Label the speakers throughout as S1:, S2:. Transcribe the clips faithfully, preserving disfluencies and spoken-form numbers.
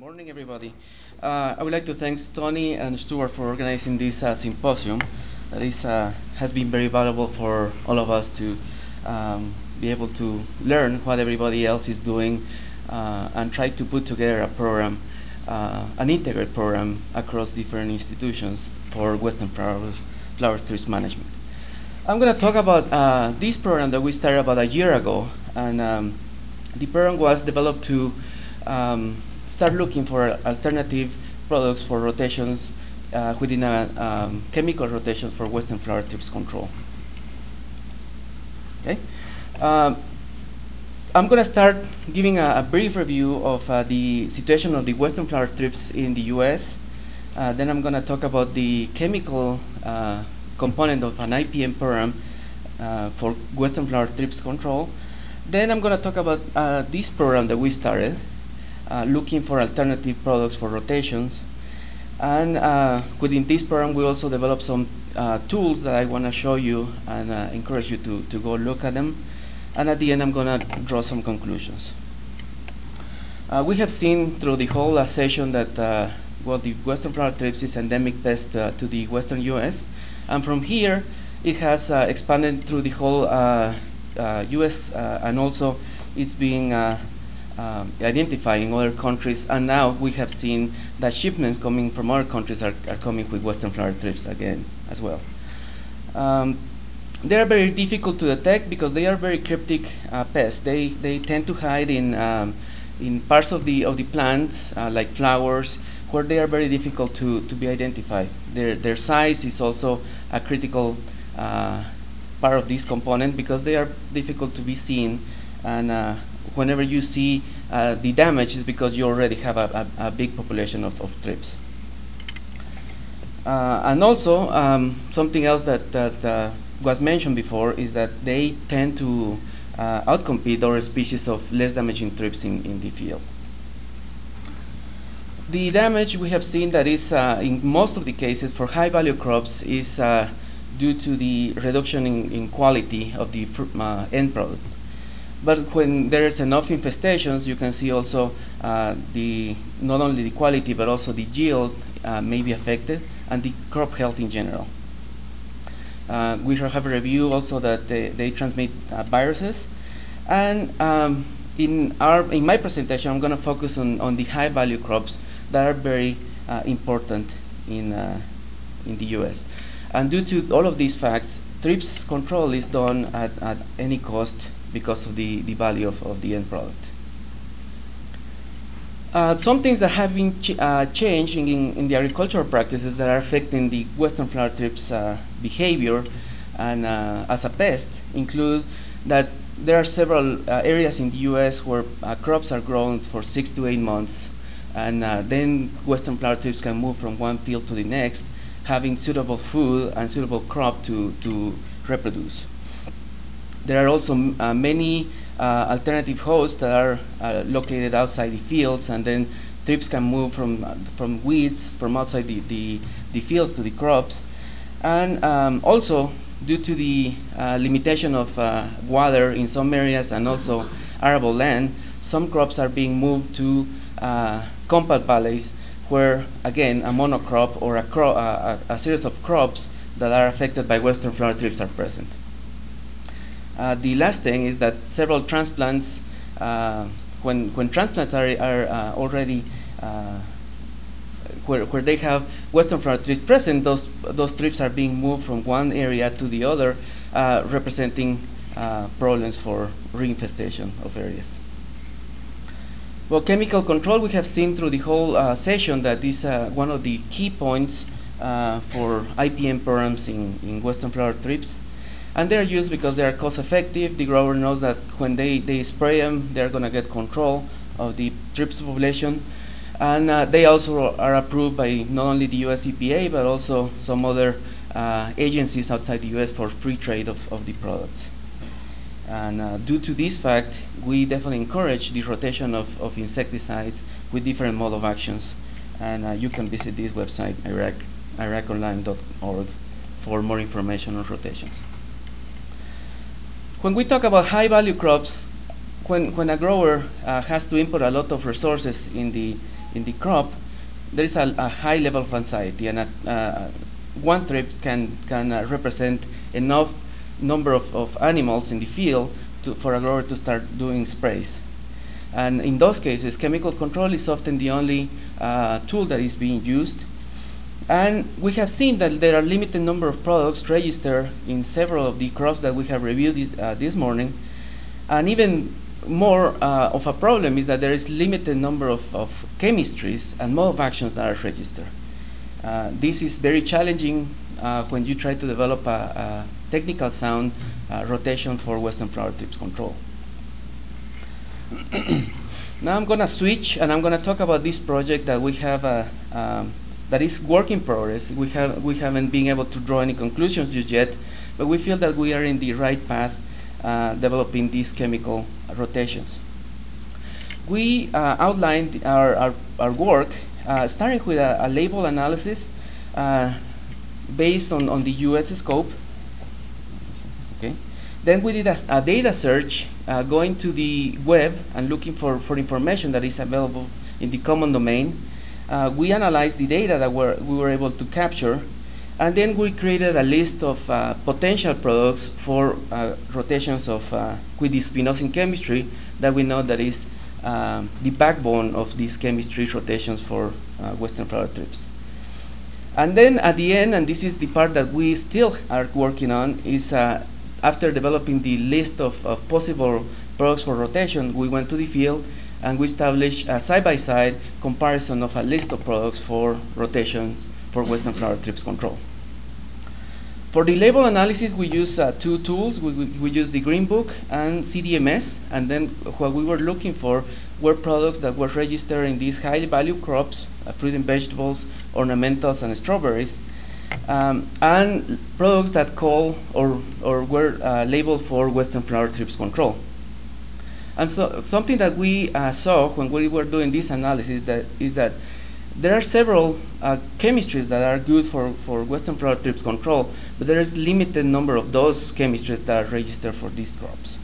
S1: morning, everybody. Uh, I would like to thank Tony and Stuart for organizing this uh, symposium. That is, uh, has been very valuable for all of us to um, be able to learn what everybody else is doing uh, and try to put together a program, uh, an integrated program across different institutions for Western flower, flower thrift management. I'm going to talk about uh, this program that we started about a year ago, and um, the program was developed to um, start looking for alternative products for rotations uh, within a um, chemical rotation for Western flower thrips control. Okay, um, I'm going to start giving a, a brief review of uh, the situation of the Western flower thrips in the U S. Uh, then I'm going to talk about the chemical uh, component of an I P M program uh, for Western flower thrips control. Then I'm going to talk about uh, this program that we started, uh, looking for alternative products for rotations. And uh, within this program, we also developed some uh, tools that I want to show you and uh, encourage you to, to go look at them. And at the end, I'm going to draw some conclusions. Uh, we have seen through the whole uh, session that uh, well, the Western flower thrips is endemic pest uh, to the Western U S. And from here, it has uh, expanded through the whole uh, uh, U S uh, and also it's being uh, um, identified in other countries. And now we have seen that shipments coming from other countries are, are coming with Western flower thrips again as well. Um, they are very difficult to detect because they are very cryptic uh, pests. They, they tend to hide in, um, in parts of the, of the plants, uh, like flowers, where they are very difficult to, to be identified. Their, their size is also a critical uh, part of this component because they are difficult to be seen, and uh, whenever you see uh, the damage is because you already have a, a, a big population of, of thrips. Uh, and also, um, something else that, that uh, was mentioned before is that they tend to uh, outcompete other species of less damaging thrips in, in the field. The damage we have seen that is uh, in most of the cases for high value crops is uh, due to the reduction in, in quality of the uh, end product. But when there is enough infestations, you can see also uh, the not only the quality but also the yield uh, may be affected and the crop health in general. Uh, we shall have a review also that they, they transmit uh, viruses, and um, in our in my presentation, I'm going to focus on, on the high value crops that are very uh, important in, uh, in the U S. And due to all of these facts, thrips control is done at, at any cost because of the, the value of, of the end product. Uh, some things that have been ch uh, changing in, in the agricultural practices that are affecting the Western flower thrips uh, behavior and uh, as a pest include that there are several uh, areas in the U S where uh, crops are grown for six to eight months, and uh, then Western flower thrips can move from one field to the next, having suitable food and suitable crop to, to reproduce. There are also uh, many uh, alternative hosts that are uh, located outside the fields, and then thrips can move from, uh, from weeds from outside the, the, the fields to the crops. And um, also, due to the uh, limitation of uh, water in some areas and also arable land, some crops are being moved to uh, compact valleys where, again, a monocrop or a, cro uh, a, a series of crops that are affected by Western flower thrips are present. Uh, the last thing is that several transplants, uh, when, when transplants are, are uh, already uh, where, where they have Western flower thrips present, those, those thrips are being moved from one area to the other, uh, representing uh, problems for reinfestation of areas. Well, chemical control, we have seen through the whole uh, session that is uh, one of the key points uh, for I P M programs in, in Western flower thrips. And they're used because they are cost effective. The grower knows that when they, they spray them, they're going to get control of the thrips population. And uh, they also are approved by not only the U S E P A, but also some other uh, agencies outside the U S for free trade of, of the products. And uh, due to this fact, we definitely encourage the rotation of, of insecticides with different mode of actions. And uh, you can visit this website, iraq, iraq online dot org, for more information on rotations. When we talk about high-value crops, when, when a grower uh, has to input a lot of resources in the, in the crop, there is a, a high level of anxiety, and a, uh, one trip can, can uh, represent enough number of, of animals in the field to, for a grower to start doing sprays. And in those cases, chemical control is often the only uh, tool that is being used. And we have seen that there are limited number of products registered in several of the crops that we have reviewed this, uh, this morning. And even more uh, of a problem is that there is limited number of, of chemistries and mode of actions that are registered. Uh, this is very challenging uh, when you try to develop a, a technical sound uh, rotation for Western flower thrips control. Now I'm going to switch, and I'm going to talk about this project that we have, uh, um, that is work in progress. We, have, we haven't been able to draw any conclusions just yet, but we feel that we are in the right path uh, developing these chemical rotations. We uh, outlined our, our, our work uh, starting with a, a label analysis uh, based on, on the U S scope. Okay. Then we did a, a data search uh, going to the web and looking for, for information that is available in the common domain. Uh, we analyzed the data that we're, we were able to capture, and then we created a list of uh, potential products for uh, rotations of uh, with the spinosyn chemistry that we know that is um, the backbone of these chemistry rotations for uh, Western flower thrips. And then at the end, and this is the part that we still are working on, is uh, after developing the list of, of possible products for rotation, we went to the field and we established a side-by-side comparison of a list of products for rotations for Western flower thrips control. For the label analysis, we use uh, two tools. We, we, we use the Green Book and C D M S, and then what we were looking for were products that were registered in these high value crops, uh, fruit and vegetables, ornamentals, and strawberries, um, and products that call or, or were uh, labeled for Western flower thrips control. And so something that we uh, saw when we were doing this analysis that is that there are several uh, chemistries that are good for, for Western flower thrips control, but there is limited number of those chemistries that are registered for these crops.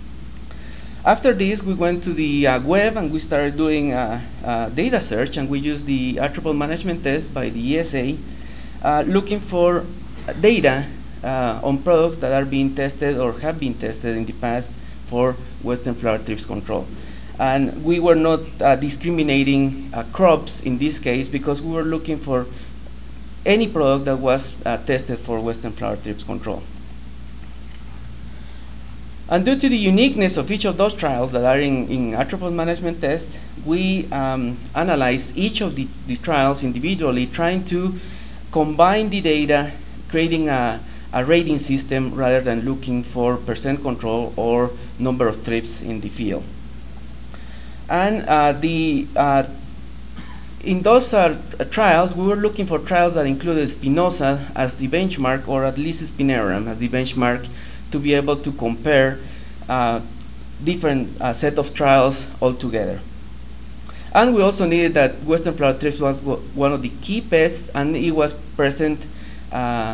S1: After this, we went to the uh, web and we started doing uh, uh, data search, and we used the attribute management test by the E S A, uh, looking for data uh, on products that are being tested or have been tested in the past for Western flower thrips control. And we were not uh, discriminating uh, crops in this case because we were looking for any product that was uh, tested for Western flower thrips control. And due to the uniqueness of each of those trials that are in, in attribute management test, we um, analyze each of the, the trials individually, trying to combine the data, creating a, a rating system rather than looking for percent control or number of thrips in the field. And uh, the, uh, in those uh, trials, we were looking for trials that included Spinosa as the benchmark, or at least Spineram as the benchmark, to be able to compare uh, different uh, set of trials altogether. And we also needed that Western flower thrips was one of the key pests, and it was present uh,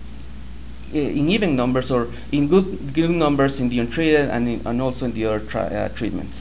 S1: in even numbers or in good, good numbers in the untreated and, in, and also in the other tri uh, treatments.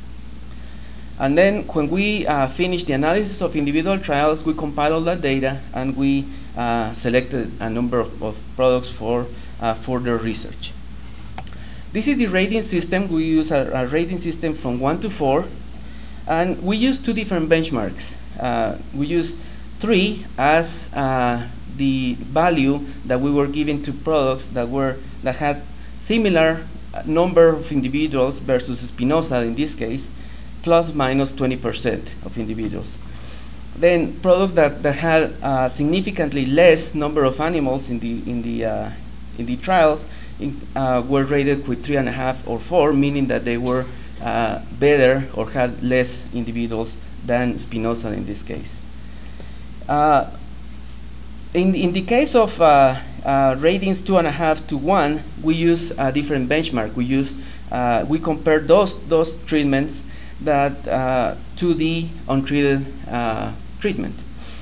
S1: And then when we uh, finished the analysis of individual trials, we compiled all that data and we uh, selected a number of, of products for uh, further research. This is the rating system. We use a, a rating system from one to four, and we use two different benchmarks. Uh, we use three as uh, the value that we were giving to products that were that had similar number of individuals versus Spinosa in this case, plus minus twenty percent of individuals. Then products that, that had uh, significantly less number of animals in the in the uh, in the trials in, uh, were rated with three and a half or four, meaning that they were uh, better or had less individuals than Spinosa in this case. Uh, in in the case of uh, uh, ratings two and a half to one, we use a different benchmark. We use uh, we compare those those treatments that uh, to the untreated uh, treatment.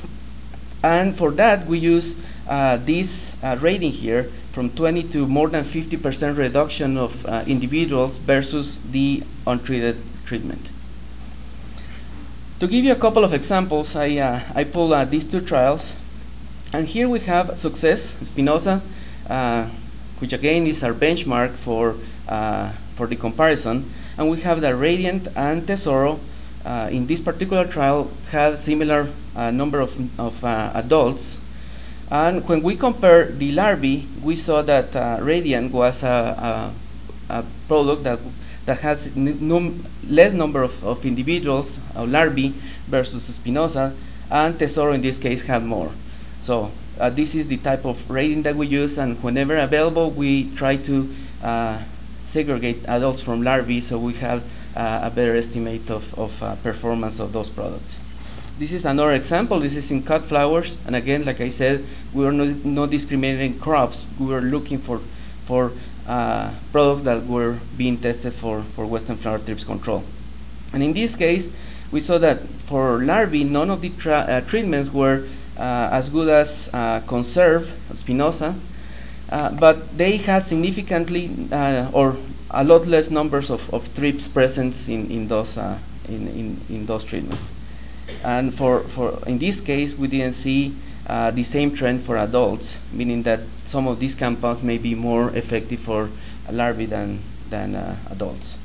S1: And for that, we use uh, this uh, rating here from twenty to more than fifty percent reduction of uh, individuals versus the untreated treatment. to give you a couple of examples, I, uh, I pulled uh, these two trials. And here we have Success, Spinoza, uh, which again is our benchmark for, uh, for the comparison. And we have that Radiant and Tesoro, uh, in this particular trial, had similar uh, number of, of uh, adults. And when we compare the larvae, we saw that uh, Radiant was a, a, a product that, that has num less number of, of individuals, uh, larvae, versus Spinoza, and Tesoro in this case had more. So uh, this is the type of rating that we use, and whenever available, we try to uh, segregate adults from larvae so we have uh, a better estimate of, of uh, performance of those products. This is another example. This is in cut flowers, and again, like I said, we were not, not discriminating crops. We were looking for for uh, products that were being tested for, for Western flower thrips control. And in this case, we saw that for larvae, none of the uh, treatments were uh, as good as uh, Conserve, Spinoza, uh, but they had significantly uh, or a lot less numbers of, of thrips present in, in, those, uh, in, in, in those treatments. And for, for in this case, we didn't see uh, the same trend for adults, meaning that some of these compounds may be more effective for larvae than, than uh, adults.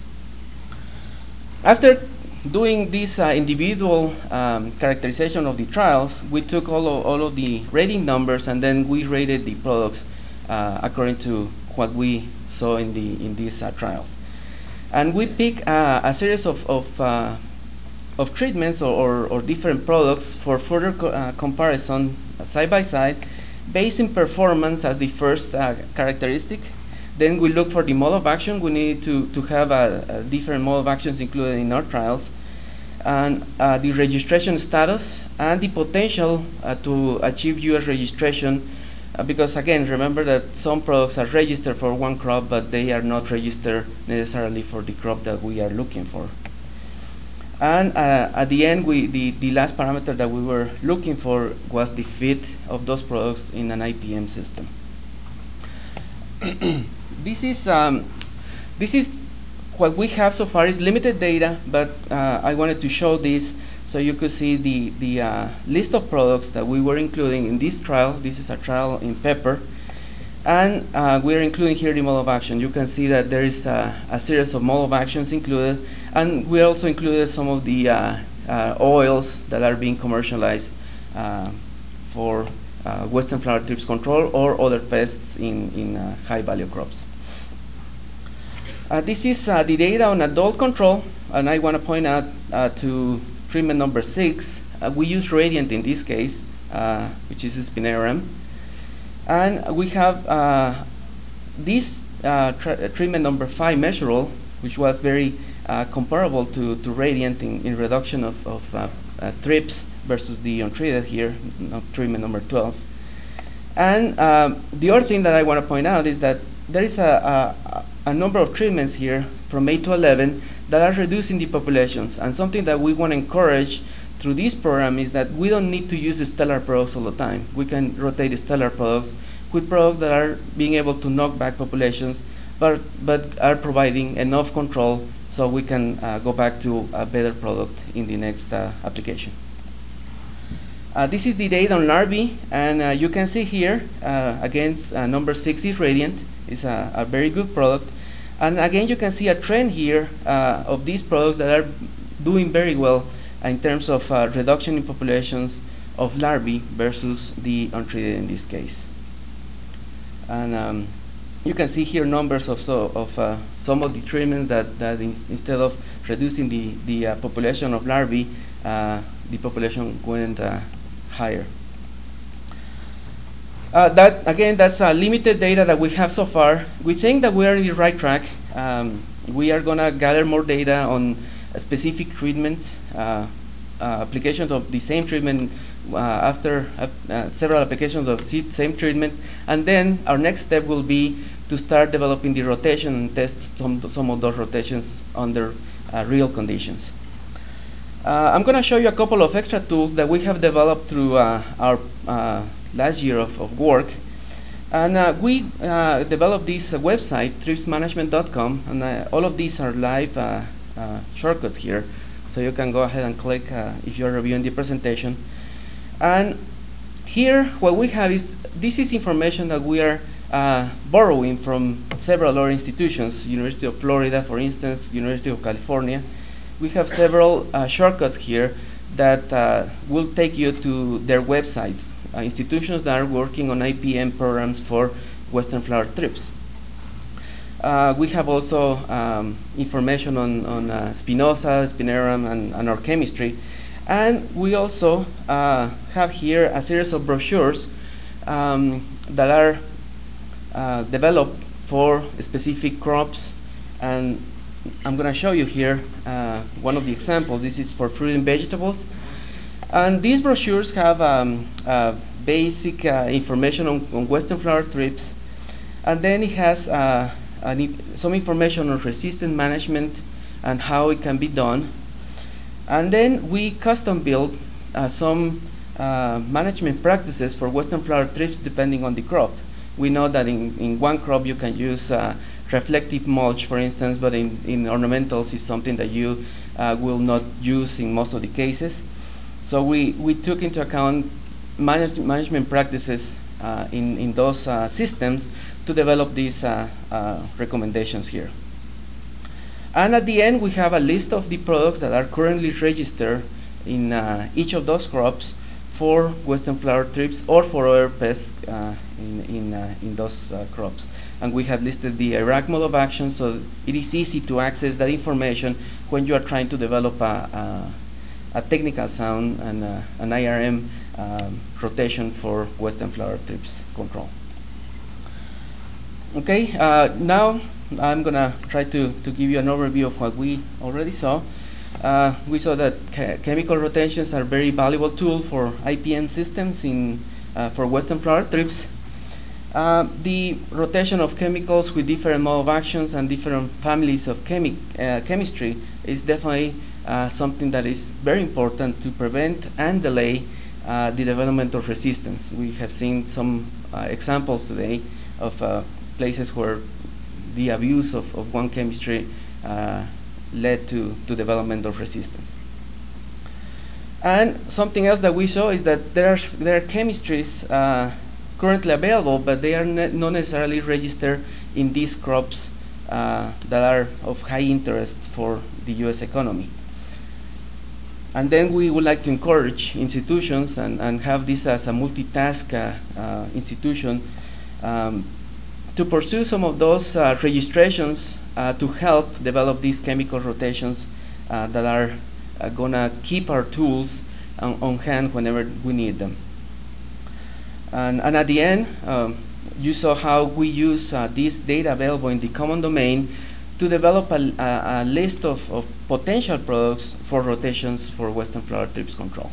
S1: After doing this uh, individual um, characterization of the trials, we took all of, all of the rating numbers, and then we rated the products uh, according to what we saw in, the, in these uh, trials. And we picked uh, a series of, of uh, of treatments or, or, or different products for further co uh, comparison uh, side by side, based in performance as the first uh, characteristic. Then we look for the mode of action. We need to, to have a, a different mode of actions included in our trials, and uh, the registration status and the potential uh, to achieve U S registration, uh, because again, remember that some products are registered for one crop, but they are not registered necessarily for the crop that we are looking for. And uh, at the end, we, the, the last parameter that we were looking for was the fit of those products in an I P M system. This is, um, this is what we have so far. Is limited data, but uh, I wanted to show this so you could see the, the uh, list of products that we were including in this trial. This is a trial in pepper. And uh, we're including here the mode of action. You can see that there is uh, a series of mode of actions included, and we also included some of the uh, uh, oils that are being commercialized uh, for uh, Western flower thrips control or other pests in, in uh, high value crops. Uh, this is uh, the data on adult control, and I want to point out uh, to treatment number six. Uh, we use Radiant in this case, uh, which is Spineram. And we have uh, this uh, treatment number five measurable, which was very uh, comparable to, to Radiant in, in reduction of, of uh, uh, thrips versus the untreated here, no, treatment number twelve. And um, the other thing that I want to point out is that there is a, a, a number of treatments here from eight to eleven that are reducing the populations. And something that we want to encourage through this program is that we don't need to use the stellar products all the time. We can rotate the stellar products with products that are being able to knock back populations, but, but are providing enough control so we can uh, go back to a better product in the next uh, application. Uh, this is the data on larvae, and uh, you can see here, uh, again, uh, number six is Radiant. It's a, a very good product. And again, you can see a trend here uh, of these products that are doing very well in terms of uh, reduction in populations of larvae versus the untreated in this case. And um, you can see here numbers of, so, of uh, some of the treatments that, that in, instead of reducing the, the uh, population of larvae, uh, the population went uh, higher. Uh, that again, that's uh, limited data that we have so far. We think that we are in the right track. Um, we are going to gather more data on uh, specific treatments, uh, uh, applications of the same treatment uh, after uh, uh, several applications of the same treatment, and then our next step will be to start developing the rotation and test some some of those rotations under uh, real conditions. Uh, I'm going to show you a couple of extra tools that we have developed through uh, our uh, last year of, of work. And uh, we uh, developed this uh, website, thrips management dot com, and uh, all of these are live uh, uh, shortcuts here. so you can go ahead and click uh, if you're reviewing the presentation. And here, what we have is, this is information that we are uh, borrowing from several other institutions, University of Florida, for instance, University of California. We have several uh, shortcuts here that uh, will take you to their websites, uh, institutions that are working on I P M programs for Western flower thrips. Uh, we have also um, information on, on uh, Spinosa, Spineram, and, and our chemistry. And we also uh, have here a series of brochures um, that are uh, developed for specific crops. And I'm going to show you here uh, one of the examples. This is for fruit and vegetables. And these brochures have um, uh, basic uh, information on, on Western flower thrips. And then it has uh, an, some information on resistant management and how it can be done. And then we custom build uh, some uh, management practices for Western flower thrips depending on the crop. We know that in, in one crop you can use uh, reflective mulch, for instance, but in, in ornamentals is something that you uh, will not use in most of the cases. So we, we took into account manage, management practices uh, in, in those uh, systems to develop these uh, uh, recommendations here. And at the end, we have a list of the products that are currently registered in uh, each of those crops for Western flower thrips or for other pests uh, in, in, uh, in those uh, crops. And we have listed the I R A C mode of action, so it is easy to access that information when you are trying to develop a, a, a technical sound and uh, an I R M um, rotation for Western flower thrips control. Okay, uh, now I'm going to try to, to give you an overview of what we already saw. Uh, we saw that che chemical rotations are a very valuable tool for I P M systems in, uh, for Western flower thrips. Uh, the rotation of chemicals with different mode of actions and different families of chemi uh, chemistry is definitely uh, something that is very important to prevent and delay uh, the development of resistance. We have seen some uh, examples today of uh, places where the abuse of, of one chemistry uh, led to, to development of resistance. And something else that we saw is that there's, there are chemistries uh, currently available, but they are ne not necessarily registered in these crops uh, that are of high interest for the U S economy. And then we would like to encourage institutions and, and have this as a multitask uh, uh, institution um, to pursue some of those uh, registrations uh, to help develop these chemical rotations uh, that are uh, going to keep our tools on, on hand whenever we need them. And, and at the end, um, you saw how we use uh, this data available in the common domain to develop a, a, a list of, of potential products for rotations for Western flower thrips control.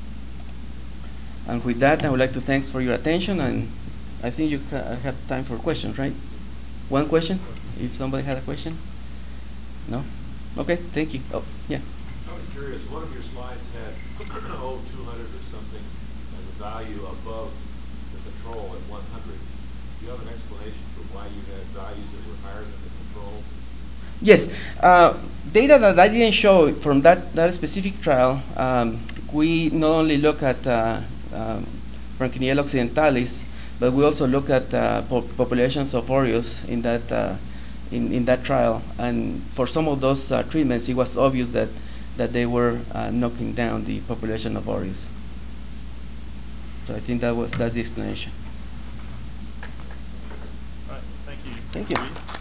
S1: And with that, I would like to thanks for your attention, and I think you ca have time for questions, right? One question, if somebody had a question? No? Okay, thank you. Oh, yeah.
S2: I was curious, one of your slides had oh, two hundred or something as a value above the control at one hundred. Do you have an explanation for why you had values that were higher than the controls?
S1: Yes. Uh, data that I didn't show from that, that specific trial, um, we not only look at uh, um, Frankiniella occidentalis, but we also look at uh, po populations of Oreos in that uh, in, in that trial, and for some of those uh, treatments, it was obvious that that they were uh, knocking down the population of Oreos. So I think that was that's the explanation.
S3: All right, thank you.
S1: Thank you.
S3: Luis.